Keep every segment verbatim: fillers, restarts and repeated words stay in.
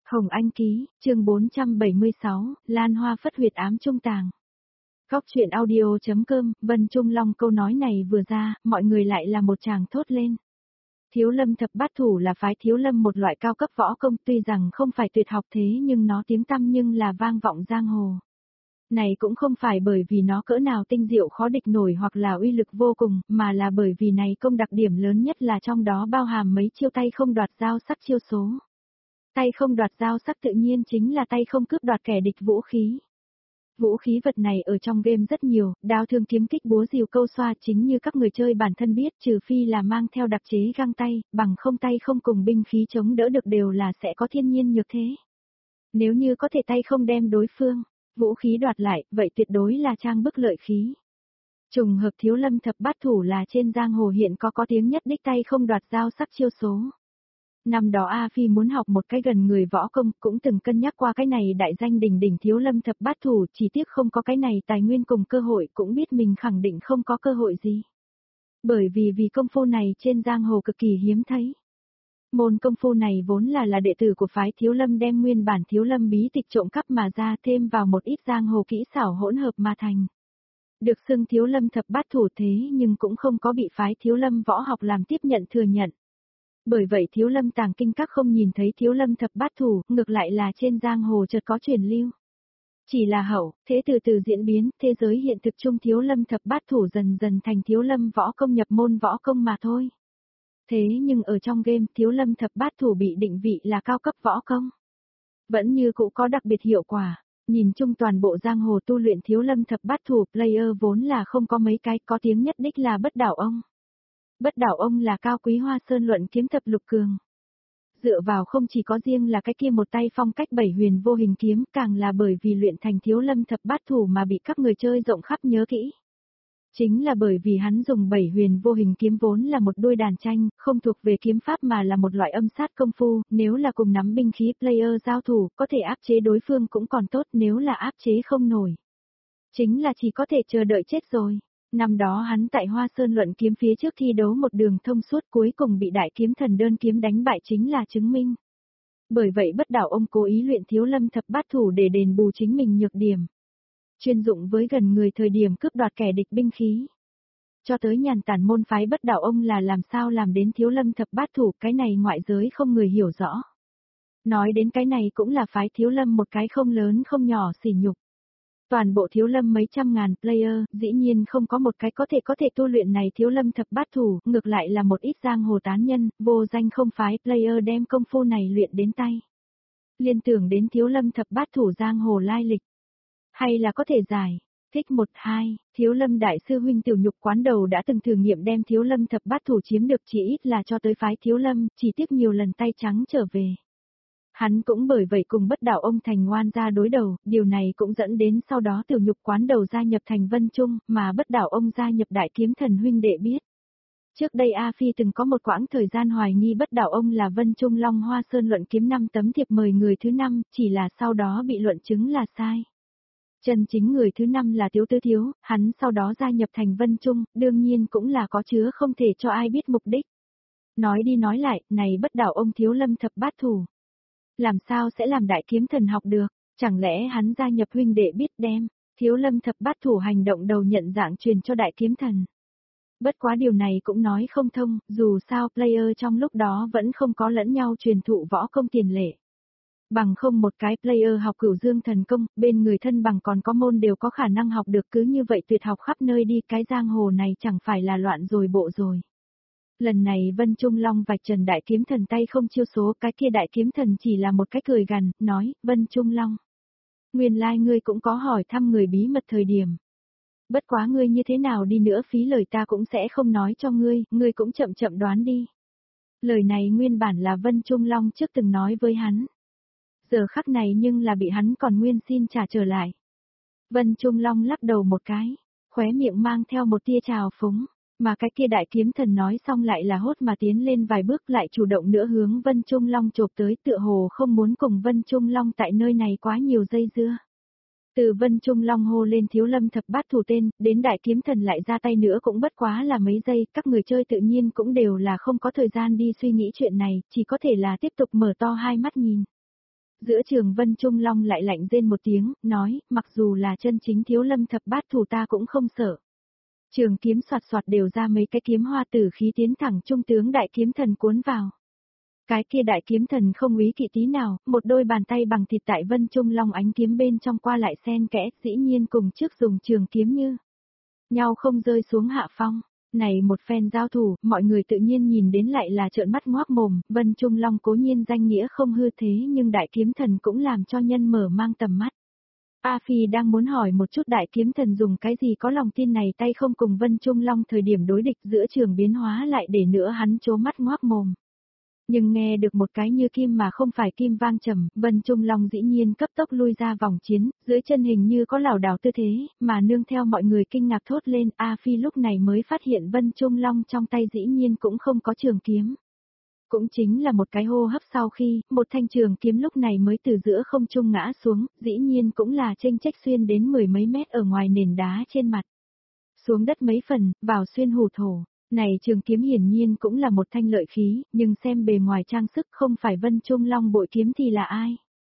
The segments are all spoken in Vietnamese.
Hồng Anh ký, chương bốn trăm bảy mươi sáu, Lan Hoa phất huyệt ám trung tàng. Góc truyện audio.com, Vân Trung Long câu nói này vừa ra, mọi người lại là một tràng thốt lên. Thiếu Lâm thập bát thủ là phái Thiếu Lâm một loại cao cấp võ công, tuy rằng không phải tuyệt học thế nhưng nó tiếng tăm nhưng là vang vọng giang hồ. Này cũng không phải bởi vì nó cỡ nào tinh diệu khó địch nổi hoặc là uy lực vô cùng, mà là bởi vì này công đặc điểm lớn nhất là trong đó bao hàm mấy chiêu tay không đoạt dao sắc chiêu số. Tay không đoạt dao sắc tự nhiên chính là tay không cướp đoạt kẻ địch vũ khí. Vũ khí vật này ở trong game rất nhiều, đao thương kiếm kích búa rìu câu xoa chính như các người chơi bản thân biết, trừ phi là mang theo đặc chế găng tay, bằng không tay không cùng binh khí chống đỡ được đều là sẽ có thiên nhiên nhược thế. Nếu như có thể tay không đem đối phương, vũ khí đoạt lại, vậy tuyệt đối là trang bức lợi khí. Trùng hợp Thiếu Lâm thập bát thủ là trên giang hồ hiện có có tiếng nhất đích tay không đoạt dao sắc chiêu số. Năm đó A Phi muốn học một cái gần người võ công, cũng từng cân nhắc qua cái này đại danh đỉnh đỉnh Thiếu Lâm thập bát thủ, chỉ tiếc không có cái này tài nguyên cùng cơ hội, cũng biết mình khẳng định không có cơ hội gì. Bởi vì vì công phu này trên giang hồ cực kỳ hiếm thấy. Môn công phu này vốn là là đệ tử của phái Thiếu Lâm đem nguyên bản Thiếu Lâm bí tịch trộm cắp mà ra, thêm vào một ít giang hồ kỹ xảo hỗn hợp mà thành. Được xưng Thiếu Lâm thập bát thủ thế nhưng cũng không có bị phái Thiếu Lâm võ học làm tiếp nhận thừa nhận. Bởi vậy Thiếu Lâm tàng kinh các không nhìn thấy Thiếu Lâm thập bát thủ, ngược lại là trên giang hồ chợt có truyền lưu. Chỉ là hậu, thế từ từ diễn biến, thế giới hiện thực chung Thiếu Lâm thập bát thủ dần dần thành Thiếu Lâm võ công nhập môn võ công mà thôi. Thế nhưng ở trong game Thiếu Lâm thập bát thủ bị định vị là cao cấp võ công. Vẫn như cũ có đặc biệt hiệu quả, nhìn chung toàn bộ giang hồ tu luyện Thiếu Lâm thập bát thủ player vốn là không có mấy cái, có tiếng nhất đích là Bất Đảo Ông. Bất Đảo Ông là cao quý Hoa Sơn luận kiếm thập lục cường. Dựa vào không chỉ có riêng là cái kia một tay phong cách bảy huyền vô hình kiếm, càng là bởi vì luyện thành Thiếu Lâm thập bát thủ mà bị các người chơi rộng khắp nhớ kỹ. Chính là bởi vì hắn dùng bảy huyền vô hình kiếm vốn là một đôi đàn tranh, không thuộc về kiếm pháp mà là một loại âm sát công phu, nếu là cùng nắm binh khí player giao thủ, có thể áp chế đối phương cũng còn tốt, nếu là áp chế không nổi. Chính là chỉ có thể chờ đợi chết rồi. Năm đó hắn tại Hoa Sơn luận kiếm phía trước thi đấu một đường thông suốt, cuối cùng bị đại kiếm thần đơn kiếm đánh bại chính là chứng minh. Bởi vậy Bất Đảo Ông cố ý luyện Thiếu Lâm thập bát thủ để đền bù chính mình nhược điểm. Chuyên dụng với gần người thời điểm cướp đoạt kẻ địch binh khí. Cho tới nhàn tản môn phái Bất Đảo Ông là làm sao làm đến Thiếu Lâm thập bát thủ, cái này ngoại giới không người hiểu rõ. Nói đến cái này cũng là phái Thiếu Lâm một cái không lớn không nhỏ sỉ nhục. Toàn bộ Thiếu Lâm mấy trăm ngàn player, dĩ nhiên không có một cái có thể có thể tu luyện này Thiếu Lâm thập bát thủ, ngược lại là một ít giang hồ tán nhân, vô danh không phái player đem công phu này luyện đến tay. Liên tưởng đến Thiếu Lâm thập bát thủ giang hồ lai lịch. Hay là có thể giải, thích một hai, Thiếu Lâm đại sư huynh Tiểu Nhục quán đầu đã từng thử nghiệm đem Thiếu Lâm thập bát thủ chiếm được, chỉ ít là cho tới phái Thiếu Lâm, chỉ tiếc nhiều lần tay trắng trở về. Hắn cũng bởi vậy cùng Bất Đảo Ông thành ngoan ra đối đầu, điều này cũng dẫn đến sau đó Tiểu Nhục quán đầu gia nhập thành Vân Trung, mà Bất Đảo Ông gia nhập Đại Kiếm Thần huynh đệ biết. Trước đây A Phi từng có một quãng thời gian hoài nghi Bất Đảo Ông là Vân Trung Long Hoa Sơn luận kiếm năm tấm thiệp mời người thứ năm, chỉ là sau đó bị luận chứng là sai. Chân chính người thứ năm là Tiếu Tứ Thiếu, hắn sau đó gia nhập thành Vân Trung, đương nhiên cũng là có chứa không thể cho ai biết mục đích. Nói đi nói lại, này Bất Đảo Ông Thiếu Lâm thập bát thủ. Làm sao sẽ làm đại kiếm thần học được, chẳng lẽ hắn gia nhập huynh đệ biết đem, Thiếu Lâm thập bát thủ hành động đầu nhận dạng truyền cho đại kiếm thần. Bất quá điều này cũng nói không thông, dù sao player trong lúc đó vẫn không có lẫn nhau truyền thụ võ công tiền lệ. Bằng không một cái player học Cửu Dương thần công, bên người thân bằng còn có môn đều có khả năng học được, cứ như vậy tuyệt học khắp nơi đi, cái giang hồ này chẳng phải là loạn rồi bộ rồi. Lần này Vân Trung Long vạch trần đại kiếm thần tay không chiêu số, cái kia đại kiếm thần chỉ là một cái cười gằn, nói, Vân Trung Long. Nguyên lai like ngươi cũng có hỏi thăm người bí mật thời điểm. Bất quá ngươi như thế nào đi nữa phí lời ta cũng sẽ không nói cho ngươi, ngươi cũng chậm chậm đoán đi. Lời này nguyên bản là Vân Trung Long trước từng nói với hắn. Giờ khắc này nhưng là bị hắn còn nguyên xin trả trở lại. Vân Trung Long lắc đầu một cái, khóe miệng mang theo một tia trào phúng. Mà cái kia đại kiếm thần nói xong lại là hốt mà tiến lên vài bước, lại chủ động nữa hướng Vân Trung Long chộp tới, tựa hồ không muốn cùng Vân Trung Long tại nơi này quá nhiều dây dưa. Từ Vân Trung Long hô lên Thiếu Lâm thập bát thủ tên, đến đại kiếm thần lại ra tay nữa cũng bất quá là mấy giây, các người chơi tự nhiên cũng đều là không có thời gian đi suy nghĩ chuyện này, chỉ có thể là tiếp tục mở to hai mắt nhìn. Giữa trường Vân Trung Long lại lạnh rên một tiếng, nói, mặc dù là chân chính thiếu lâm thập bát thủ ta cũng không sợ. Trường kiếm soạt soạt đều ra mấy cái kiếm hoa tử khí tiến thẳng trung tướng đại kiếm thần cuốn vào. Cái kia đại kiếm thần không úy kỵ tí nào, một đôi bàn tay bằng thịt tại Vân Trung Long ánh kiếm bên trong qua lại xen kẽ, dĩ nhiên cùng trước dùng trường kiếm như nhau không rơi xuống hạ phong. Này một phen giao thủ, mọi người tự nhiên nhìn đến lại là trợn mắt ngoác mồm, Vân Trung Long cố nhiên danh nghĩa không hư thế nhưng đại kiếm thần cũng làm cho nhân mở mang tầm mắt. A Phi đang muốn hỏi một chút đại kiếm thần dùng cái gì có lòng tin này tay không cùng Vân Trung Long thời điểm đối địch giữa trường biến hóa lại để nữa hắn chố mắt ngoác mồm. Nhưng nghe được một cái như kim mà không phải kim vang trầm, Vân Trung Long dĩ nhiên cấp tốc lui ra vòng chiến, dưới chân hình như có lảo đảo tư thế, mà nương theo mọi người kinh ngạc thốt lên, A Phi lúc này mới phát hiện Vân Trung Long trong tay dĩ nhiên cũng không có trường kiếm. Cũng chính là một cái hô hấp sau khi, một thanh trường kiếm lúc này mới từ giữa không trung ngã xuống, dĩ nhiên cũng là chênh chách xuyên đến mười mấy mét ở ngoài nền đá trên mặt. Xuống đất mấy phần, vào xuyên hủ thổ. Này trường kiếm hiển nhiên cũng là một thanh lợi khí, nhưng xem bề ngoài trang sức không phải Vân Trung Long bội kiếm thì là ai?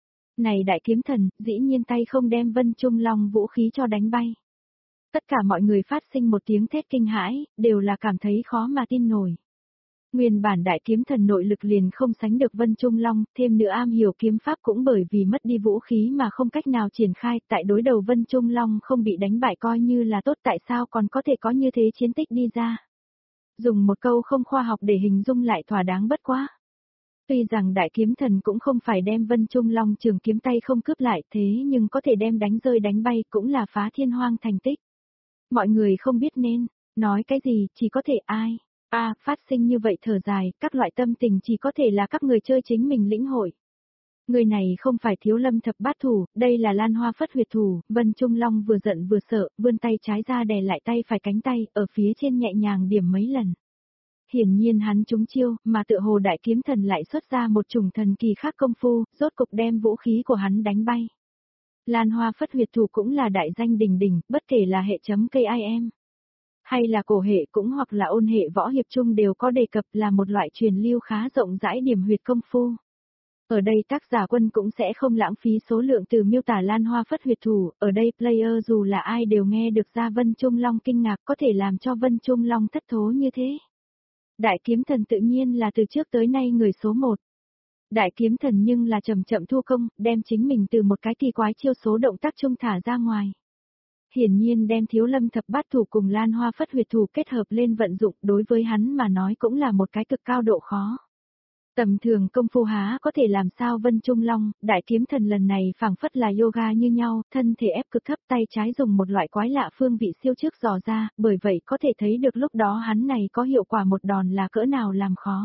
Này đại kiếm thần, dĩ nhiên tay không đem Vân Trung Long vũ khí cho đánh bay. Tất cả mọi người phát sinh một tiếng thét kinh hãi, đều là cảm thấy khó mà tin nổi. Nguyên bản đại kiếm thần nội lực liền không sánh được Vân Trung Long, thêm nữa am hiểu kiếm pháp cũng bởi vì mất đi vũ khí mà không cách nào triển khai, tại đối đầu Vân Trung Long không bị đánh bại coi như là tốt, tại sao còn có thể có như thế chiến tích đi ra. Dùng một câu không khoa học để hình dung lại thỏa đáng bất quá. Tuy rằng đại kiếm thần cũng không phải đem Vân Trung Long trường kiếm tay không cướp lại thế nhưng có thể đem đánh rơi đánh bay cũng là phá thiên hoang thành tích. Mọi người không biết nên nói cái gì, chỉ có thể ai. A, à, phát sinh như vậy thở dài, các loại tâm tình chỉ có thể là các người chơi chính mình lĩnh hội. Người này không phải thiếu lâm thập bát thủ, đây là Lan Hoa Phất huyệt thủ, Vân Trung Long vừa giận vừa sợ, vươn tay trái ra đè lại tay phải cánh tay, ở phía trên nhẹ nhàng điểm mấy lần. Hiển nhiên hắn trúng chiêu, mà tựa hồ đại kiếm thần lại xuất ra một chủng thần kỳ khác công phu, rốt cục đem vũ khí của hắn đánh bay. Lan Hoa Phất huyệt thủ cũng là đại danh đình đình, bất kể là hệ chấm K I M. Hay là cổ hệ cũng hoặc là ôn hệ võ hiệp chung đều có đề cập là một loại truyền lưu khá rộng rãi điểm huyệt công phu. Ở đây tác giả quân cũng sẽ không lãng phí số lượng từ miêu tả Lan Hoa Phất huyệt thủ, ở đây player dù là ai đều nghe được ra Vân Trung Long kinh ngạc có thể làm cho Vân Trung Long thất thố như thế. Đại kiếm thần tự nhiên là từ trước tới nay người số một. Đại kiếm thần nhưng là chậm chậm thu công, đem chính mình từ một cái kỳ quái chiêu số động tác trung thả ra ngoài. Hiển nhiên đem thiếu lâm thập bát thủ cùng Lan Hoa Phất huyệt thủ kết hợp lên vận dụng đối với hắn mà nói cũng là một cái cực cao độ khó. Tầm thường công phu há có thể làm sao Vân Trung Long, đại kiếm thần lần này phảng phất là yoga như nhau, thân thể ép cực thấp tay trái dùng một loại quái lạ phương vị siêu trước dò ra, bởi vậy có thể thấy được lúc đó hắn này có hiệu quả một đòn là cỡ nào làm khó.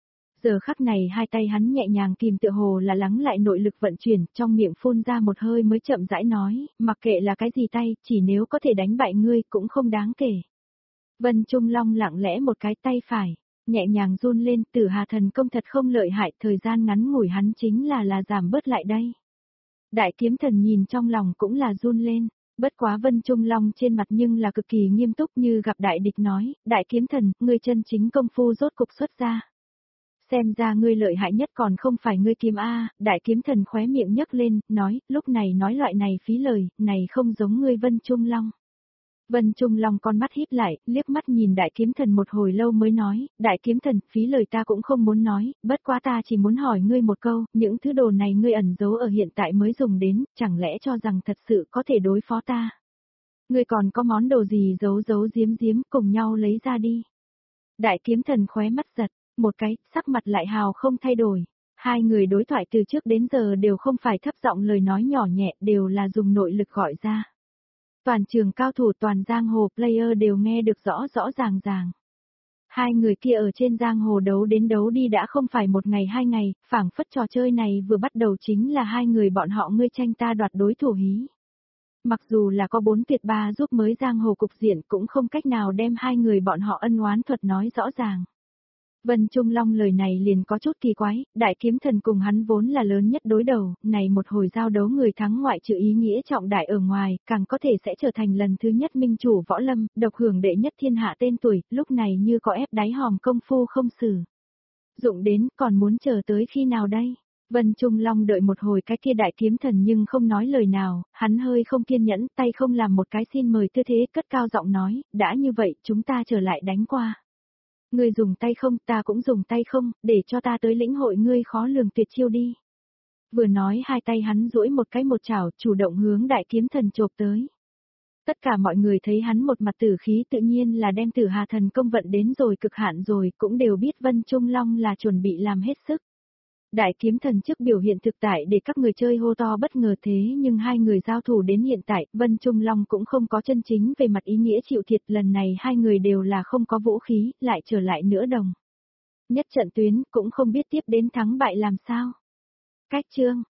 Giờ khắc này hai tay hắn nhẹ nhàng kìm tựa hồ là lắng lại nội lực vận chuyển, trong miệng phun ra một hơi mới chậm rãi nói, mặc kệ là cái gì tay, chỉ nếu có thể đánh bại ngươi cũng không đáng kể. Vân Trung Long lặng lẽ một cái tay phải, nhẹ nhàng run lên, Tử Hà thần công thật không lợi hại, thời gian ngắn ngủi hắn chính là là giảm bớt lại đây. Đại kiếm thần nhìn trong lòng cũng là run lên, bất quá Vân Trung Long trên mặt nhưng là cực kỳ nghiêm túc như gặp đại địch nói, đại kiếm thần, ngươi chân chính công phu rốt cục xuất ra. Xem ra ngươi lợi hại nhất còn không phải ngươi kiếm A, đại kiếm thần khóe miệng nhấc lên, nói, lúc này nói loại này phí lời, này không giống ngươi Vân Trung Long. Vân Trung Long con mắt híp lại, liếc mắt nhìn đại kiếm thần một hồi lâu mới nói, đại kiếm thần, phí lời ta cũng không muốn nói, bất quá ta chỉ muốn hỏi ngươi một câu, những thứ đồ này ngươi ẩn giấu ở hiện tại mới dùng đến, chẳng lẽ cho rằng thật sự có thể đối phó ta. Ngươi còn có món đồ gì giấu giấu giếm giếm cùng nhau lấy ra đi. Đại kiếm thần khóe mắt giật, một cái, sắc mặt lại hào không thay đổi. Hai người đối thoại từ trước đến giờ đều không phải thấp giọng lời nói nhỏ nhẹ, đều là dùng nội lực gọi ra. Toàn trường cao thủ toàn giang hồ player đều nghe được rõ rõ ràng ràng. Hai người kia ở trên giang hồ đấu đến đấu đi đã không phải một ngày hai ngày, phảng phất trò chơi này vừa bắt đầu chính là hai người bọn họ ngươi tranh ta đoạt đối thủ hí. Mặc dù là có bốn tuyệt ba giúp mới giang hồ cục diện cũng không cách nào đem hai người bọn họ ân oán thuật nói rõ ràng. Vân Trung Long lời này liền có chút kỳ quái, đại kiếm thần cùng hắn vốn là lớn nhất đối đầu, này một hồi giao đấu người thắng ngoại trừ ý nghĩa trọng đại ở ngoài, càng có thể sẽ trở thành lần thứ nhất minh chủ võ lâm, độc hưởng đệ nhất thiên hạ tên tuổi, lúc này như có ép đáy hòm công phu không xử. Dụng đến, còn muốn chờ tới khi nào đây? Vân Trung Long đợi một hồi cái kia đại kiếm thần nhưng không nói lời nào, hắn hơi không kiên nhẫn, tay không làm một cái xin mời tư thế, cất cao giọng nói, đã như vậy, chúng ta trở lại đánh qua. Ngươi dùng tay không, ta cũng dùng tay không, để cho ta tới lĩnh hội ngươi khó lường tuyệt chiêu đi. Vừa nói hai tay hắn duỗi một cái một chảo, chủ động hướng đại kiếm thần chộp tới. Tất cả mọi người thấy hắn một mặt tử khí tự nhiên là đem Tử Hà thần công vận đến rồi cực hạn rồi, cũng đều biết Vân Trung Long là chuẩn bị làm hết sức. Đại kiếm thần trước biểu hiện thực tại để các người chơi hô to bất ngờ thế nhưng hai người giao thủ đến hiện tại, Vân Trung Long cũng không có chân chính về mặt ý nghĩa chịu thiệt, lần này hai người đều là không có vũ khí, lại trở lại nữa đồng. Nhất trận tuyến cũng không biết tiếp đến thắng bại làm sao. Cách chương